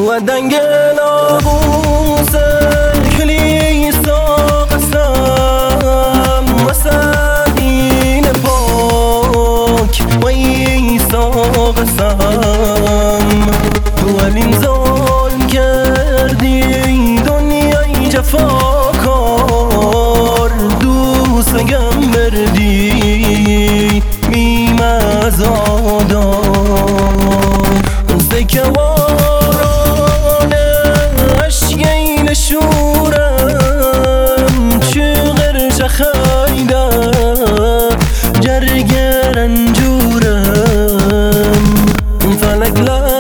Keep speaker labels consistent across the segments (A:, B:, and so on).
A: و دنگ ناقوس کلیسا قسم واسه دین پاک و عیسی قسم ولی این ظلم کردی دنیای جفاکار دوست نگم بردی بیم از آدار زکواران عشقی نشورم چه غرش خیده جرگر انجورم فلک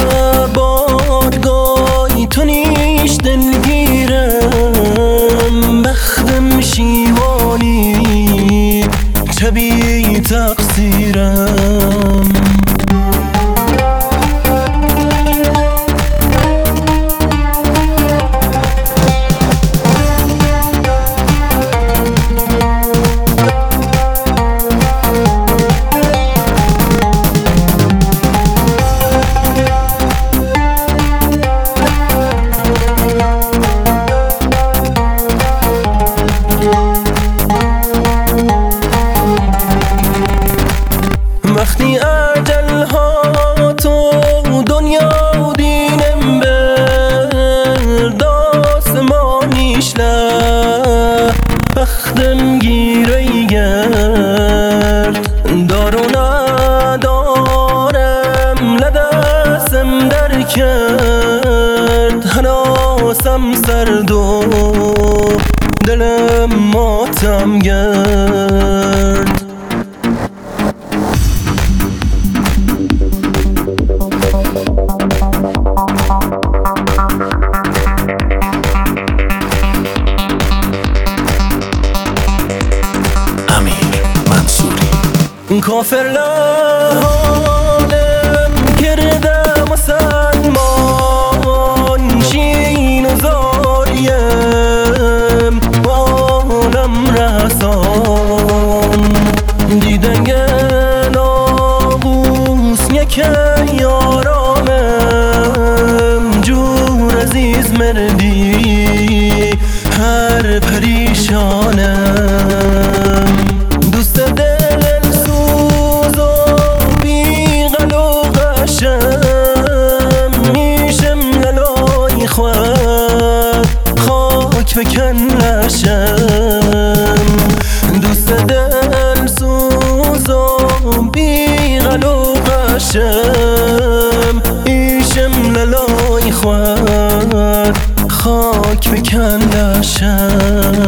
A: لبارگای تو نیش دلگیرم بختم شیوانی چه بی تقصیرم وقتی اجل ها تو دنیا و دینم برداست ما نیشله بختم گیره گرد دارو ندارم لدستم در کرد حناسم سرد و دلم ماتم گرد کافر لحالم کرده مسلمان شین و زاریم و عالم رسان دیدن ناقوس یک یارامم جور عزیز مردی هر پریشانم دوست میشم للای خود خاک بکن لشم دوست دل سوز و بیغل و قشم میشم للای خود خاک بکن لشم